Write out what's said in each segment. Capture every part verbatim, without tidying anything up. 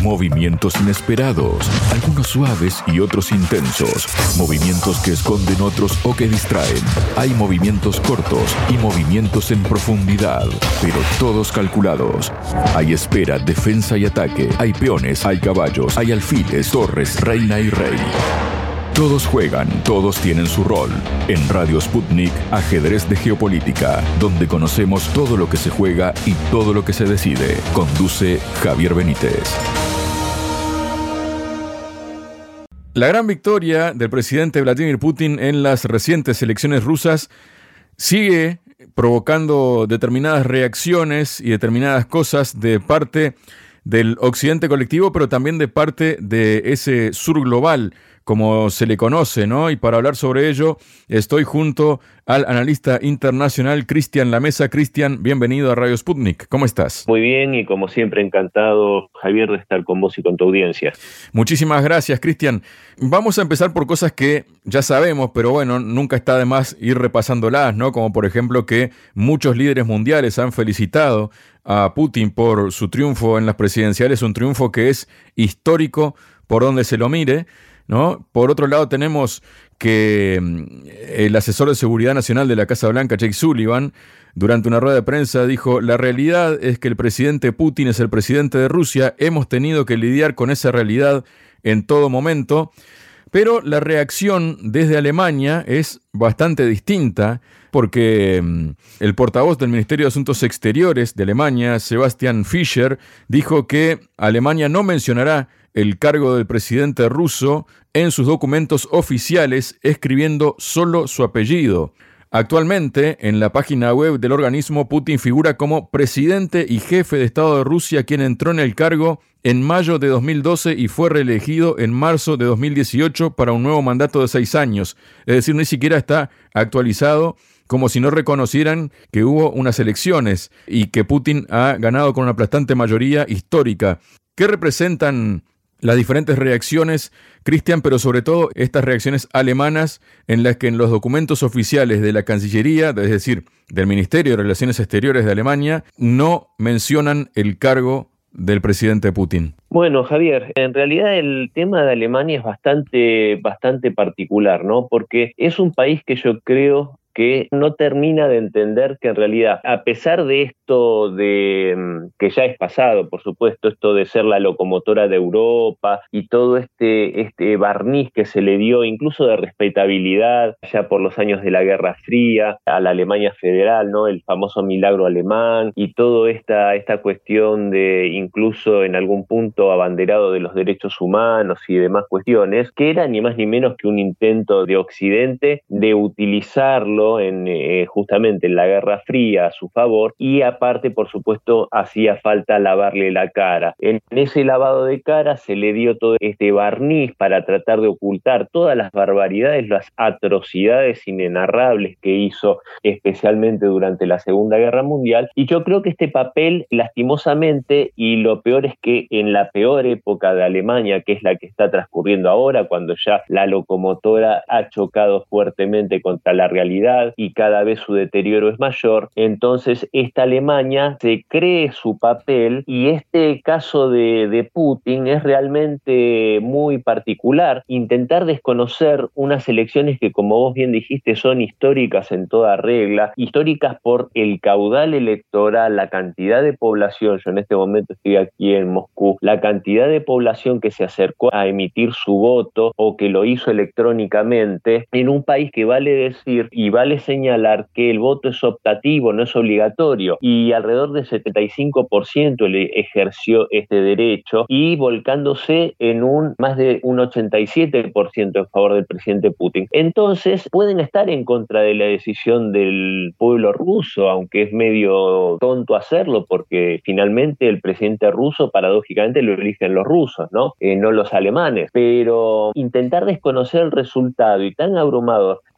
Movimientos inesperados, algunos suaves y otros intensos. Movimientos que esconden otros o que distraen. Hay movimientos cortos y movimientos en profundidad, pero todos calculados. Hay espera, defensa y ataque. Hay peones, hay caballos, hay alfiles, torres, reina y rey. Todos juegan, todos tienen su rol. En Radio Sputnik, Ajedrez de Geopolítica, donde conocemos todo lo que se juega y todo lo que se decide. Conduce Javier Benítez. La gran victoria del presidente Vladimir Putin en las recientes elecciones rusas sigue provocando determinadas reacciones y determinadas cosas de parte del occidente colectivo, pero también de parte de ese sur global, como se le conoce, ¿no? Y para hablar sobre ello, estoy junto al analista internacional Cristian Lamesa. Cristian, bienvenido a Radio Sputnik. ¿Cómo estás? Muy bien y como siempre encantado, Javier, de estar con vos y con tu audiencia. Muchísimas gracias, Cristian. Vamos a empezar por cosas que ya sabemos, pero bueno, nunca está de más ir repasándolas, ¿no? Como por ejemplo que muchos líderes mundiales han felicitado a Putin por su triunfo en las presidenciales, un triunfo que es histórico por donde se lo mire, ¿no? Por otro lado, tenemos que el asesor de seguridad nacional de la Casa Blanca, Jake Sullivan, durante una rueda de prensa dijo: la realidad es que el presidente Putin es el presidente de Rusia, hemos tenido que lidiar con esa realidad en todo momento, pero la reacción desde Alemania es bastante distinta, porque el portavoz del Ministerio de Asuntos Exteriores de Alemania, Sebastian Fischer, dijo que Alemania no mencionará el cargo del presidente ruso en sus documentos oficiales, escribiendo solo su apellido. Actualmente, en la página web del organismo, Putin figura como presidente y jefe de Estado de Rusia, quien entró en el cargo en mayo de dos mil doce y fue reelegido en marzo de dos mil dieciocho para un nuevo mandato de seis años. Es decir, ni siquiera está actualizado, como si no reconocieran que hubo unas elecciones y que Putin ha ganado con una aplastante mayoría histórica. ¿Qué representan las diferentes reacciones, Cristian, pero sobre todo estas reacciones alemanas en las que en los documentos oficiales de la Cancillería, es decir, del Ministerio de Relaciones Exteriores de Alemania, no mencionan el cargo del presidente Putin? Bueno, Javier, en realidad el tema de Alemania es bastante, bastante particular, ¿no? Porque es un país que yo creo que no termina de entender que en realidad, a pesar de esto de que ya es pasado, por supuesto, esto de ser la locomotora de Europa y todo este, este barniz que se le dio, incluso de respetabilidad, ya por los años de la Guerra Fría, a la Alemania federal, ¿no? El famoso milagro alemán y toda esta, esta cuestión de, incluso en algún punto, abanderado de los derechos humanos y demás cuestiones, que era ni más ni menos que un intento de Occidente de utilizarlo en eh, justamente en la Guerra Fría a su favor, y aparte, por supuesto, hacía falta lavarle la cara. En ese lavado de cara se le dio todo este barniz para tratar de ocultar todas las barbaridades, las atrocidades inenarrables que hizo, especialmente durante la Segunda Guerra Mundial, y yo creo que este papel, lastimosamente, y lo peor es que en la peor época de Alemania, que es la que está transcurriendo ahora, cuando ya la locomotora ha chocado fuertemente contra la realidad y cada vez su deterioro es mayor, entonces esta Alemania se cree su papel, y este caso de, de Putin es realmente muy particular. Intentar desconocer unas elecciones que, como vos bien dijiste, son históricas en toda regla, históricas por el caudal electoral, la cantidad de población, yo en este momento estoy aquí en Moscú, la cantidad de población que se acercó a emitir su voto o que lo hizo electrónicamente, en un país que vale decir y vale señalar que el voto es optativo, no es obligatorio, y alrededor del setenta y cinco por ciento le ejerció este derecho, y volcándose en un más de un ochenta y siete por ciento en favor del presidente Putin. Entonces pueden estar en contra de la decisión del pueblo ruso, aunque es medio tonto hacerlo, porque finalmente el presidente ruso paradójicamente lo eligen los rusos, ¿no? Eh, no los alemanes, pero intentar desconocer el resultado y tan abrumador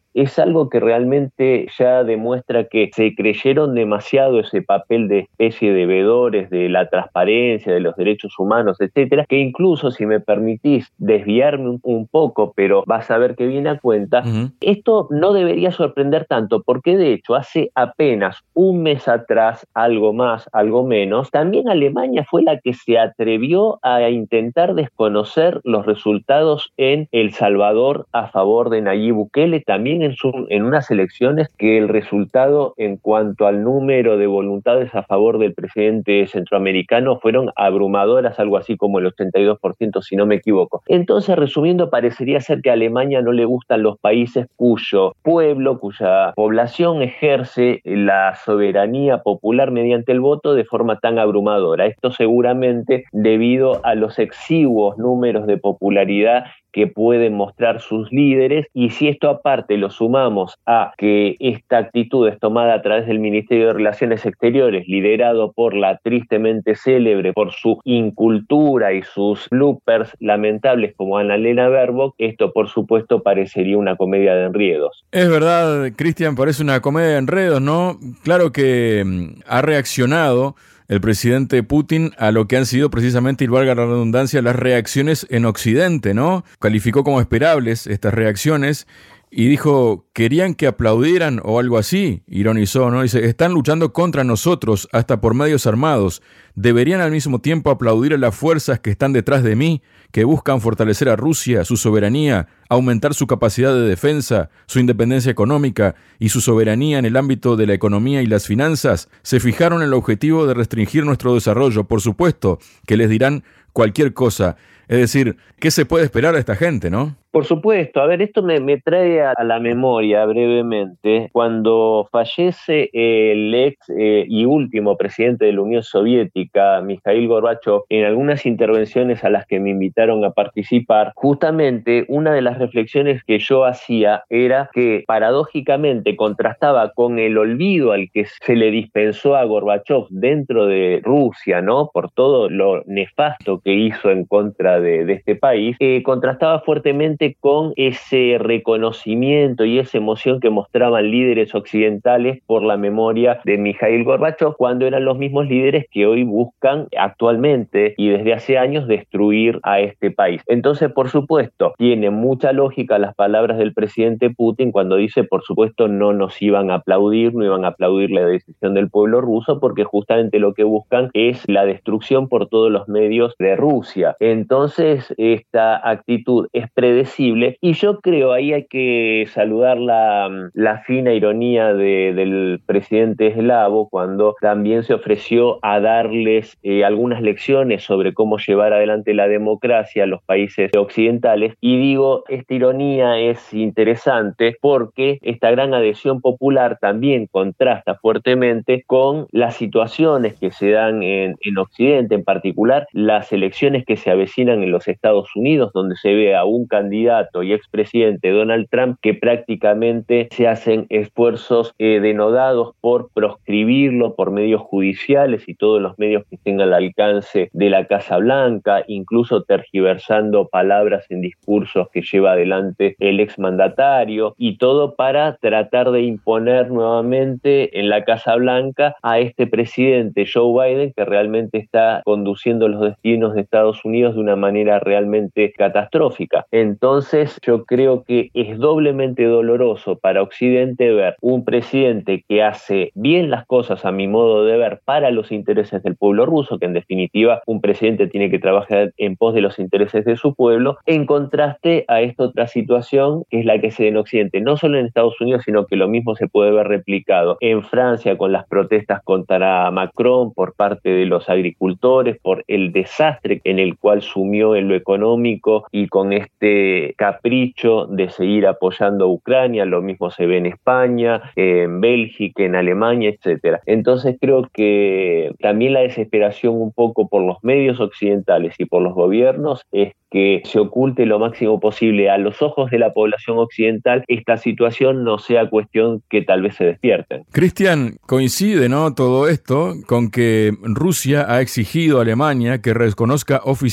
es algo que realmente ya demuestra que se creyeron demasiado ese papel de especie de veedores de la transparencia, de los derechos humanos, etcétera, que incluso, si me permitís desviarme un, un poco, pero vas a ver que viene a cuenta, uh-huh. Esto no debería sorprender tanto, porque de hecho hace apenas un mes atrás, algo más, algo menos, también Alemania fue la que se atrevió a intentar desconocer los resultados en El Salvador a favor de Nayib Bukele, también en, su, en unas elecciones que el resultado en cuanto al número de voluntades a favor del presidente centroamericano fueron abrumadoras, algo así como el ochenta y dos por ciento, si no me equivoco. Entonces, resumiendo, parecería ser que a Alemania no le gustan los países cuyo pueblo, cuya población ejerce la soberanía popular mediante el voto de forma tan abrumadora. Esto seguramente debido a los exiguos números de popularidad que pueden mostrar sus líderes, y si esto aparte lo sumamos a que esta actitud es tomada a través del Ministerio de Relaciones Exteriores, liderado por la tristemente célebre por su incultura y sus bloopers lamentables como Annalena Baerbock, esto por supuesto parecería una comedia de enredos. Es verdad, Cristian, parece una comedia de enredos, ¿no? Claro que mm, ha reaccionado el presidente Putin a lo que han sido precisamente, y valga la redundancia, las reacciones en Occidente, ¿no? Calificó como esperables estas reacciones y dijo, querían que aplaudieran o algo así, ironizó, ¿no? Dice, están luchando contra nosotros hasta por medios armados. Deberían al mismo tiempo aplaudir a las fuerzas que están detrás de mí, que buscan fortalecer a Rusia, su soberanía, aumentar su capacidad de defensa, su independencia económica y su soberanía en el ámbito de la economía y las finanzas. Se fijaron en el objetivo de restringir nuestro desarrollo. Por supuesto que les dirán cualquier cosa. Es decir, ¿qué se puede esperar de esta gente, no? Por supuesto, a ver, esto me, me trae a, a la memoria brevemente cuando fallece el ex eh, y último presidente de la Unión Soviética, Mikhail Gorbachev. En algunas intervenciones a las que me invitaron a participar, justamente una de las reflexiones que yo hacía era que paradójicamente contrastaba con el olvido al que se le dispensó a Gorbachev dentro de Rusia, ¿no? Por todo lo nefasto que hizo en contra de, de este país, eh, contrastaba fuertemente con ese reconocimiento y esa emoción que mostraban líderes occidentales por la memoria de Mikhail Gorbachev, cuando eran los mismos líderes que hoy buscan actualmente y desde hace años destruir a este país. Entonces, por supuesto, tiene mucha lógica las palabras del presidente Putin cuando dice, por supuesto, no nos iban a aplaudir, no iban a aplaudir la decisión del pueblo ruso, porque justamente lo que buscan es la destrucción por todos los medios de Rusia. Entonces, esta actitud es predecible, y yo creo, ahí hay que saludar la, la fina ironía de, del presidente eslavo, cuando también se ofreció a darles eh, algunas lecciones sobre cómo llevar adelante la democracia a los países occidentales, y digo, esta ironía es interesante porque esta gran adhesión popular también contrasta fuertemente con las situaciones que se dan en, en Occidente, en particular las elecciones que se avecinan en los Estados Unidos, donde se ve a un candidato y expresidente Donald Trump que prácticamente se hacen esfuerzos eh, denodados por proscribirlo por medios judiciales y todos los medios que tengan al alcance de la Casa Blanca, incluso tergiversando palabras en discursos que lleva adelante el exmandatario, y todo para tratar de imponer nuevamente en la Casa Blanca a este presidente Joe Biden, que realmente está conduciendo los destinos de Estados Unidos de una manera realmente catastrófica. Entonces, Entonces yo creo que es doblemente doloroso para Occidente ver un presidente que hace bien las cosas, a mi modo de ver, para los intereses del pueblo ruso, que en definitiva un presidente tiene que trabajar en pos de los intereses de su pueblo, en contraste a esta otra situación que es la que se da en Occidente, no solo en Estados Unidos, sino que lo mismo se puede ver replicado en Francia con las protestas contra Macron por parte de los agricultores, por el desastre en el cual sumió en lo económico y con este capricho de seguir apoyando a Ucrania. Lo mismo se ve en España, en Bélgica, en Alemania, etcétera. Entonces creo que también la desesperación un poco por los medios occidentales y por los gobiernos es que se oculte lo máximo posible a los ojos de la población occidental esta situación, no sea cuestión que tal vez se despierten. Cristian, coincide, ¿no?, todo esto con que Rusia ha exigido a Alemania que reconozca oficialmente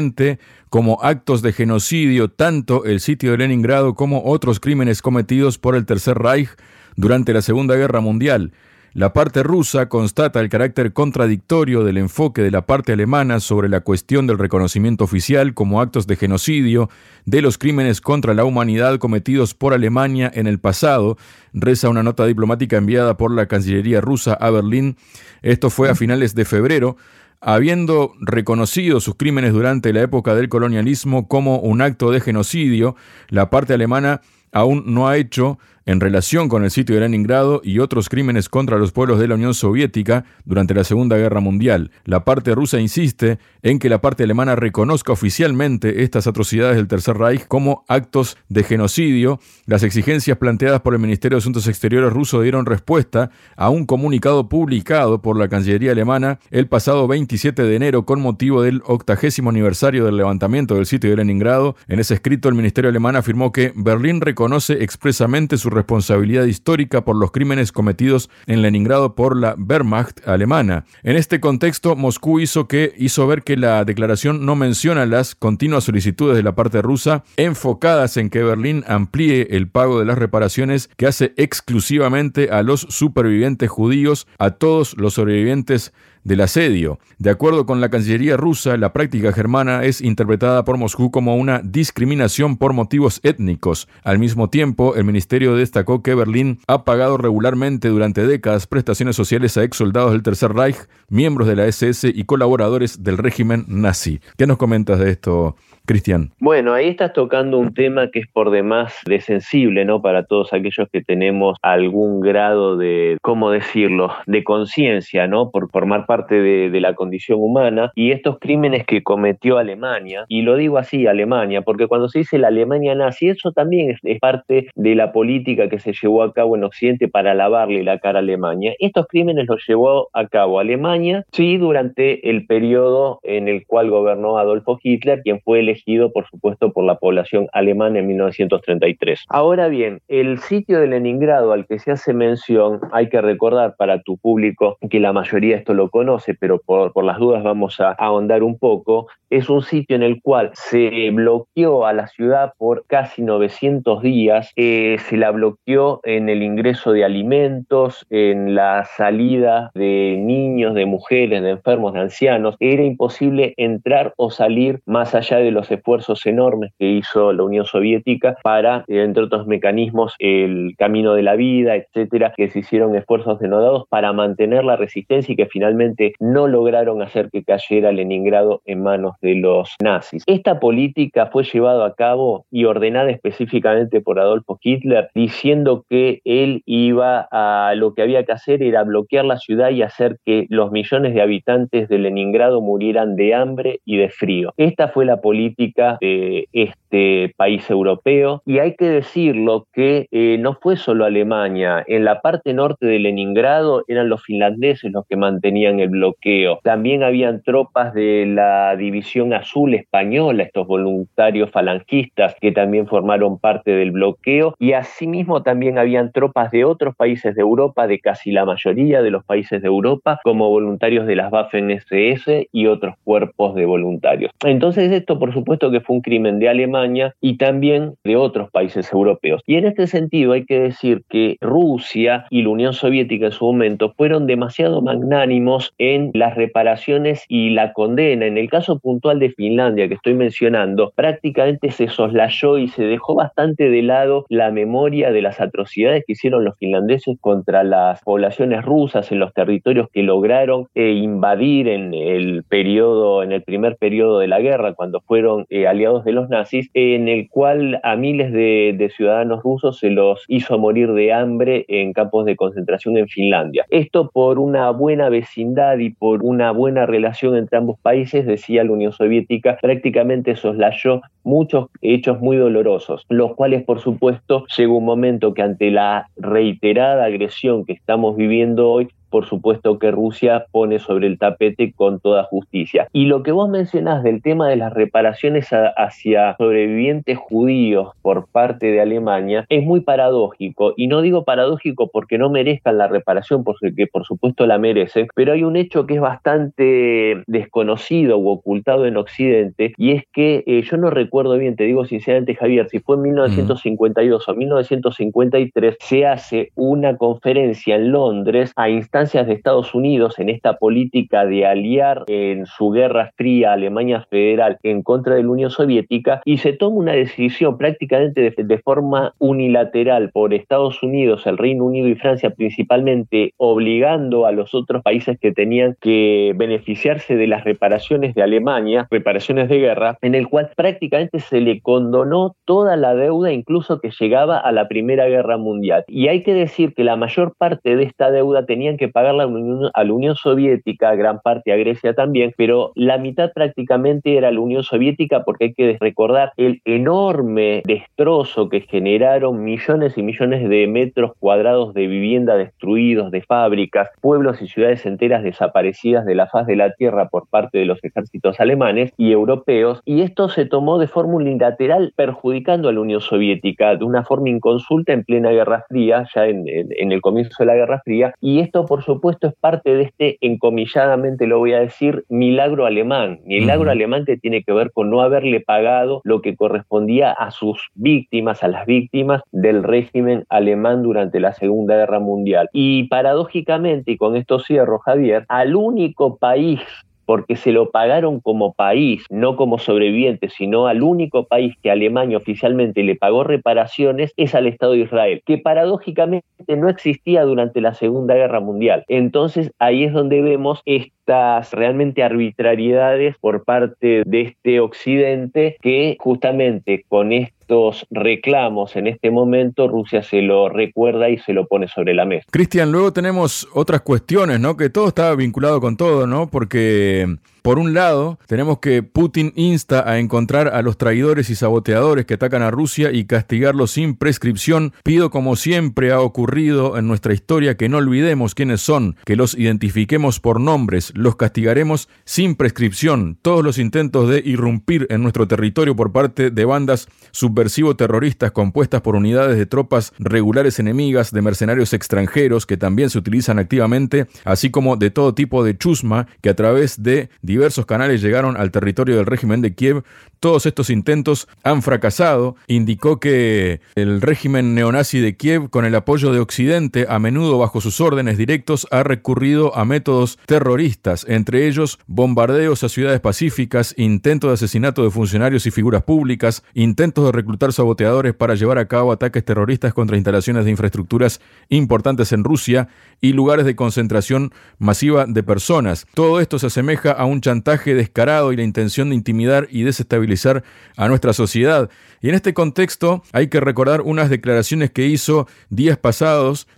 claramente como actos de genocidio tanto el sitio de Leningrado como otros crímenes cometidos por el Tercer Reich durante la Segunda Guerra Mundial. La parte rusa constata el carácter contradictorio del enfoque de la parte alemana sobre la cuestión del reconocimiento oficial como actos de genocidio de los crímenes contra la humanidad cometidos por Alemania en el pasado, reza una nota diplomática enviada por la Cancillería rusa a Berlín. Esto fue a finales de febrero. Habiendo reconocido sus crímenes durante la época del colonialismo como un acto de genocidio, la parte alemana aún no ha hecho, en relación con el sitio de Leningrado y otros crímenes contra los pueblos de la Unión Soviética durante la Segunda Guerra Mundial. La parte rusa insiste en que la parte alemana reconozca oficialmente estas atrocidades del Tercer Reich como actos de genocidio. Las exigencias planteadas por el Ministerio de Asuntos Exteriores ruso dieron respuesta a un comunicado publicado por la Cancillería alemana el pasado veintisiete de enero con motivo del octagésimo aniversario del levantamiento del sitio de Leningrado. En ese escrito, el Ministerio alemán afirmó que Berlín reconoce expresamente su responsabilidad histórica por los crímenes cometidos en Leningrado por la Wehrmacht alemana. En este contexto, Moscú hizo, que, hizo ver que la declaración no menciona las continuas solicitudes de la parte rusa enfocadas en que Berlín amplíe el pago de las reparaciones que hace exclusivamente a los supervivientes judíos, a todos los sobrevivientes del asedio. De acuerdo con la Cancillería rusa, la práctica germana es interpretada por Moscú como una discriminación por motivos étnicos. Al mismo tiempo, el ministerio destacó que Berlín ha pagado regularmente durante décadas prestaciones sociales a exsoldados del Tercer Reich, miembros de la ese ese y colaboradores del régimen nazi. ¿Qué nos comentas de esto, Cristian? Bueno, ahí estás tocando un tema que es por demás de sensible, ¿no? Para todos aquellos que tenemos algún grado de, ¿cómo decirlo?, de conciencia, ¿no? Por formar parte de, de la condición humana, y estos crímenes que cometió Alemania, y lo digo así, Alemania, porque cuando se dice la Alemania nazi, eso también es, es parte de la política que se llevó a cabo en Occidente para lavarle la cara a Alemania. Estos crímenes los llevó a cabo Alemania, sí, durante el periodo en el cual gobernó Adolfo Hitler, quien fue elegido, por supuesto, por la población alemana en mil novecientos treinta y tres. Ahora bien, el sitio de Leningrado al que se hace mención, hay que recordar para tu público que la mayoría esto lo conoce, pero por, por las dudas vamos a ahondar un poco. Es un sitio en el cual se bloqueó a la ciudad por casi novecientos días, eh, se la bloqueó en el ingreso de alimentos, en la salida de niños, de mujeres, de enfermos, de ancianos. Era imposible entrar o salir más allá de los esfuerzos enormes que hizo la Unión Soviética para, entre otros mecanismos, el camino de la vida, etcétera, que se hicieron esfuerzos denodados para mantener la resistencia y que finalmente no lograron hacer que cayera Leningrado en manos de los nazis. Esta política fue llevada a cabo y ordenada específicamente por Adolfo Hitler, diciendo que él iba a, lo que había que hacer era bloquear la ciudad y hacer que los millones de habitantes de Leningrado murieran de hambre y de frío. Esta fue la política de este país europeo, y hay que decirlo que eh, no fue solo Alemania. En la parte norte de Leningrado eran los finlandeses los que mantenían el bloqueo. También habían tropas de la División Azul española, estos voluntarios falangistas que también formaron parte del bloqueo, y asimismo también habían tropas de otros países de Europa, de casi la mayoría de los países de Europa, como voluntarios de las Waffen ese ese y otros cuerpos de voluntarios. Entonces esto por supuesto que fue un crimen de Alemania y también de otros países europeos. Y en este sentido hay que decir que Rusia y la Unión Soviética en su momento fueron demasiado magnánimos en las reparaciones y la condena. En el caso puntual de Finlandia que estoy mencionando, prácticamente se soslayó y se dejó bastante de lado la memoria de las atrocidades que hicieron los finlandeses contra las poblaciones rusas en los territorios que lograron eh, invadir en el periodo, en el primer periodo de la guerra, cuando fueron eh, aliados de los nazis, en el cual a miles de, de ciudadanos rusos se los hizo morir de hambre en campos de concentración en Finlandia. Esto por una buena vecindad y por una buena relación entre ambos países, decía la Unión Soviética, prácticamente soslayó muchos hechos muy dolorosos, los cuales por supuesto llegó un momento que ante la reiterada agresión que estamos viviendo hoy, por supuesto que Rusia pone sobre el tapete con toda justicia. Y lo que vos mencionás del tema de las reparaciones a, hacia sobrevivientes judíos por parte de Alemania es muy paradójico, y no digo paradójico porque no merezcan la reparación, porque por supuesto la merecen, pero hay un hecho que es bastante desconocido u ocultado en Occidente, y es que eh, yo no recuerdo bien, te digo sinceramente, Javier, si fue en mil novecientos cincuenta y dos mm. o mil novecientos cincuenta y tres, se hace una conferencia en Londres a instancias de Estados Unidos en esta política de aliar en su guerra fría a Alemania Federal en contra de la Unión Soviética, y se toma una decisión prácticamente de, de forma unilateral por Estados Unidos, el Reino Unido y Francia principalmente, obligando a los otros países que tenían que beneficiarse de las reparaciones de Alemania, reparaciones de guerra, en el cual prácticamente se le condonó toda la deuda, incluso que llegaba a la Primera Guerra Mundial. Y hay que decir que la mayor parte de esta deuda tenían que pagarla a la Unión Soviética, gran parte a Grecia también, pero la mitad prácticamente era la Unión Soviética, porque hay que recordar el enorme destrozo que generaron millones y millones de metros cuadrados de vivienda destruidos, de fábricas, pueblos y ciudades enteras desaparecidas de la faz de la tierra por parte de los ejércitos alemanes y europeos, y esto se tomó de forma unilateral, perjudicando a la Unión Soviética de una forma inconsulta en plena Guerra Fría, ya en, en, en el comienzo de la Guerra Fría, y esto por supuesto es parte de este, encomilladamente lo voy a decir, milagro alemán, milagro uh-huh. alemán que tiene que ver con no haberle pagado lo que correspondía a sus víctimas, a las víctimas del régimen alemán durante la Segunda Guerra Mundial. Y paradójicamente, y con esto cierro, Javier, al único país, porque se lo pagaron como país, no como sobreviviente, sino al único país que Alemania oficialmente le pagó reparaciones, es al Estado de Israel, que paradójicamente no existía durante la Segunda Guerra Mundial. Entonces ahí es donde vemos estas realmente arbitrariedades por parte de este Occidente, que justamente con estos reclamos en este momento Rusia se lo recuerda y se lo pone sobre la mesa. Cristian, luego tenemos otras cuestiones, ¿no? Que todo está vinculado con todo, ¿no? Porque por un lado tenemos que Putin insta a encontrar a los traidores y saboteadores que atacan a Rusia y castigarlos sin prescripción. Pido, como siempre ha ocurrido en nuestra historia, que no olvidemos quiénes son, que los identifiquemos por nombres, los castigaremos sin prescripción. Todos los intentos de irrumpir en nuestro territorio por parte de bandas subversivo-terroristas compuestas por unidades de tropas regulares enemigas, de mercenarios extranjeros que también se utilizan activamente, así como de todo tipo de chusma que a través de diversos canales llegaron al territorio del régimen de Kiev. Todos estos intentos han fracasado. Indicó que el régimen neonazi de Kiev, con el apoyo de Occidente, a menudo bajo sus órdenes directos, ha recurrido a métodos terroristas, entre ellos bombardeos a ciudades pacíficas, intentos de asesinato de funcionarios y figuras públicas, intentos de reclutar saboteadores para llevar a cabo ataques terroristas contra instalaciones de infraestructuras importantes en Rusia y lugares de concentración masiva de personas. Todo esto se asemeja a un chantaje descarado y la intención de intimidar y desestabilizar a nuestra sociedad. Y en este contexto hay que recordar unas declaraciones que hizo días pasados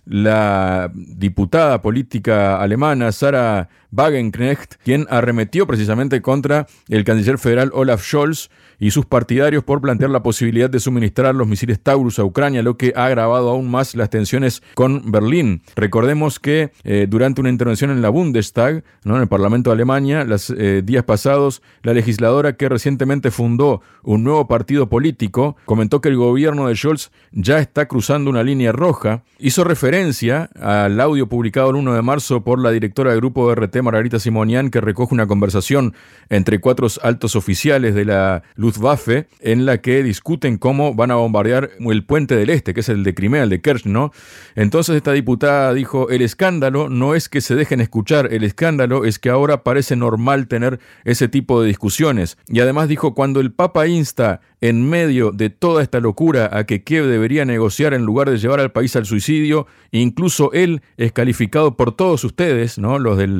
la diputada política alemana Sarah Wagenknecht, quien arremetió precisamente contra el canciller federal Olaf Scholz y sus partidarios por plantear la posibilidad de suministrar los misiles Taurus a Ucrania, lo que ha agravado aún más las tensiones con Berlín. Recordemos que eh, durante una intervención en la Bundestag, ¿no?, en el Parlamento de Alemania, los eh, días pasados, la legisladora que recientemente fundó un nuevo partido político comentó que el gobierno de Scholz ya está cruzando una línea roja. Hizo referencia al audio publicado el uno de marzo por la directora del grupo R T, Margarita Simonian, que recoge una conversación entre cuatro altos oficiales de la Luftwaffe en la que discuten cómo van a bombardear el puente del Este, que es el de Crimea, el de Kerch, ¿no? Entonces esta diputada dijo: el escándalo no es que se dejen escuchar, el escándalo es que ahora parece normal tener ese tipo de discusiones. Y además dijo: cuando el Papa insta en medio de toda esta locura a que Kiev debería negociar en lugar de llevar al país al suicidio, incluso él es calificado por todos ustedes, ¿no?, los del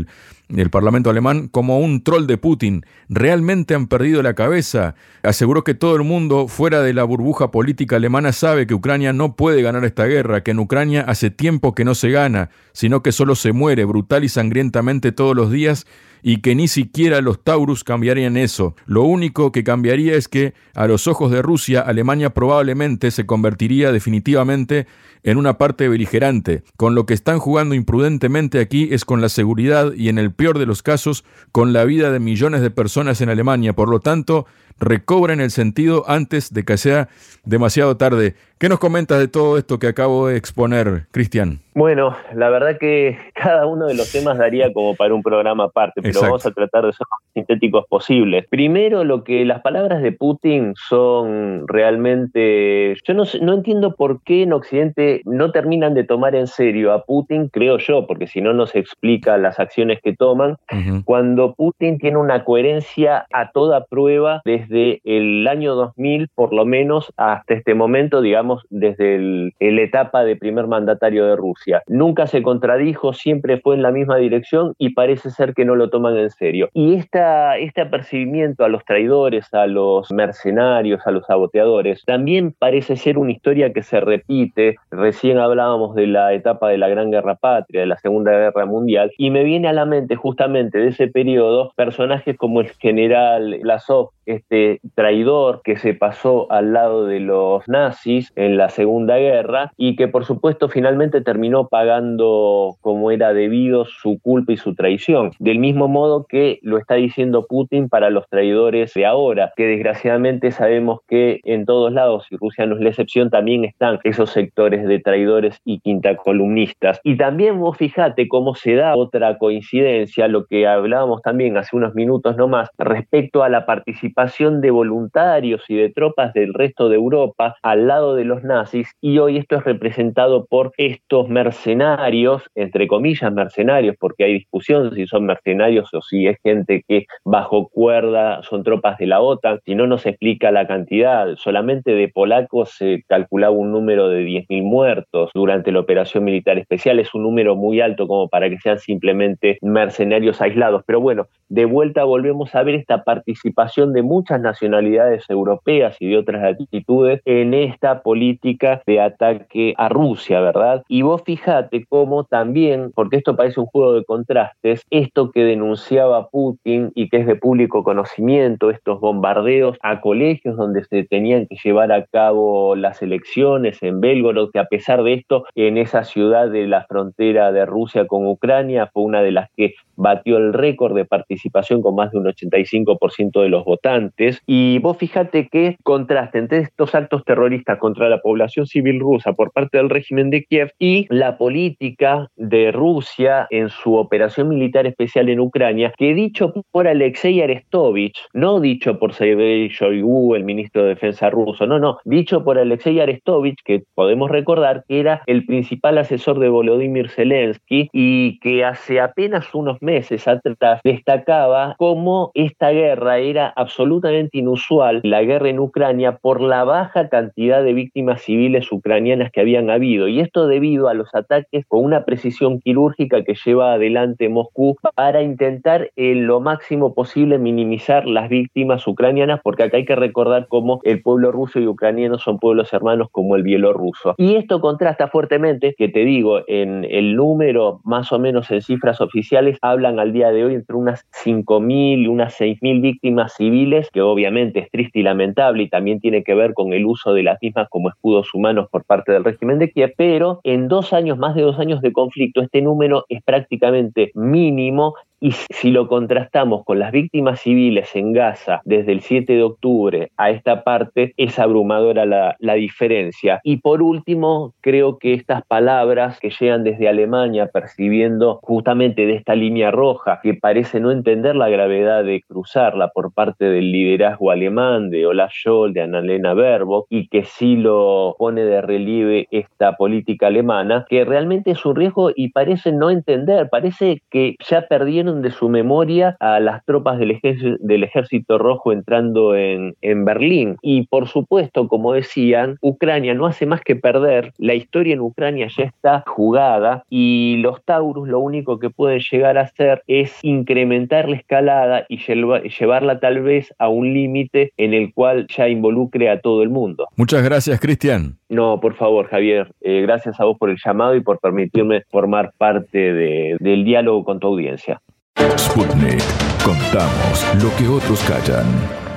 del Parlamento alemán, como un troll de Putin. Realmente han perdido la cabeza. Aseguró que todo el mundo fuera de la burbuja política alemana sabe que Ucrania no puede ganar esta guerra, que en Ucrania hace tiempo que no se gana, sino que solo se muere brutal y sangrientamente todos los días, y que ni siquiera los Taurus cambiarían eso. Lo único que cambiaría es que, a los ojos de Rusia, Alemania probablemente se convertiría definitivamente en una parte beligerante. Con lo que están jugando imprudentemente aquí es con la seguridad y, en el peor de los casos, con la vida de millones de personas en Alemania. Por lo tanto, recobren el sentido antes de que sea demasiado tarde. ¿Qué nos comentas de todo esto que acabo de exponer, Cristian? Bueno, la verdad que cada uno de los temas daría como para un programa aparte, pero Exacto. Vamos a tratar de ser lo más sintéticos posibles. Primero, lo que las palabras de Putin son realmente... Yo no, sé, no entiendo por qué en Occidente no terminan de tomar en serio a Putin, creo yo, porque si no, no se explica las acciones que toman, uh-huh. cuando Putin tiene una coherencia a toda prueba desde el año dos mil, por lo menos, hasta este momento, digamos, desde el, la etapa de primer mandatario de Rusia. Nunca se contradijo, siempre fue en la misma dirección y parece ser que no lo toman en serio. Y esta, este apercibimiento a los traidores, a los mercenarios, a los saboteadores, también parece ser una historia que se repite. Recién hablábamos de la etapa de la Gran Guerra Patria, de la Segunda Guerra Mundial, y me viene a la mente justamente de ese periodo personajes como el general Blasov, este traidor que se pasó al lado de los nazis en la Segunda Guerra y que por supuesto finalmente terminó pagando como era debido su culpa y su traición. Del mismo modo que lo está diciendo Putin para los traidores de ahora, que desgraciadamente sabemos que en todos lados, y Rusia no es la excepción, también están esos sectores de traidores y quintacolumnistas. Y también vos fijate cómo se da otra coincidencia, lo que hablábamos también hace unos minutos nomás, respecto a la participación de voluntarios y de tropas del resto de Europa al lado de los nazis, y hoy esto es representado por estos mercenarios, entre comillas mercenarios, porque hay discusión si son mercenarios o si es gente que bajo cuerda son tropas de la OTAN. Si no nos explica la cantidad, solamente de polacos se calculaba un número de diez mil muertos durante la operación militar especial. Es un número muy alto como para que sean simplemente mercenarios aislados, pero bueno, de vuelta volvemos a ver esta participación de muchas nacionalidades europeas y de otras latitudes en esta política de ataque a Rusia, ¿verdad? Y vos fijate cómo también, porque esto parece un juego de contrastes, esto que denunciaba Putin y que es de público conocimiento, estos bombardeos a colegios donde se tenían que llevar a cabo las elecciones en Belgorod, que a pesar de esto, en esa ciudad de la frontera de Rusia con Ucrania, fue una de las que batió el récord de participación con más de un ochenta y cinco por ciento de los votantes. Y vos fíjate qué contraste entre estos actos terroristas contra la población civil rusa por parte del régimen de Kiev y la política de Rusia en su operación militar especial en Ucrania, que dicho por Alexei Arestovich, no dicho por Sergei Shoigu, el ministro de Defensa ruso, no, no, dicho por Alexei Arestovich, que podemos recordar que era el principal asesor de Volodymyr Zelensky y que hace apenas unos meses meses atrás destacaba cómo esta guerra era absolutamente inusual, la guerra en Ucrania, por la baja cantidad de víctimas civiles ucranianas que habían habido, y esto debido a los ataques con una precisión quirúrgica que lleva adelante Moscú para intentar en lo máximo posible minimizar las víctimas ucranianas, porque acá hay que recordar cómo el pueblo ruso y ucraniano son pueblos hermanos como el bielorruso. Y esto contrasta fuertemente, que te digo, en el número más o menos en cifras oficiales hablan al día de hoy entre unas cinco mil y unas seis mil víctimas civiles, que obviamente es triste y lamentable y también tiene que ver con el uso de las mismas como escudos humanos por parte del régimen de Kiev, pero en dos años, más de dos años de conflicto, este número es prácticamente mínimo. Y si lo contrastamos con las víctimas civiles en Gaza desde el siete de octubre a esta parte, es abrumadora la, la diferencia. Y por último, creo que estas palabras que llegan desde Alemania percibiendo justamente de esta línea roja, que parece no entender la gravedad de cruzarla por parte del liderazgo alemán, de Olaf Scholz, de Annalena Baerbock, y que sí lo pone de relieve esta política alemana, que realmente es un riesgo y parece no entender, parece que ya perdieron trajeron de su memoria a las tropas del ejército, del ejército rojo entrando en, en Berlín. Y por supuesto, como decían, Ucrania no hace más que perder, la historia en Ucrania ya está jugada y los Taurus lo único que pueden llegar a hacer es incrementar la escalada y llevarla tal vez a un límite en el cual ya involucre a todo el mundo. Muchas gracias, Cristian. No, por favor, Javier, eh, gracias a vos por el llamado y por permitirme formar parte de, del diálogo con tu audiencia. Sputnik. Contamos lo que otros callan.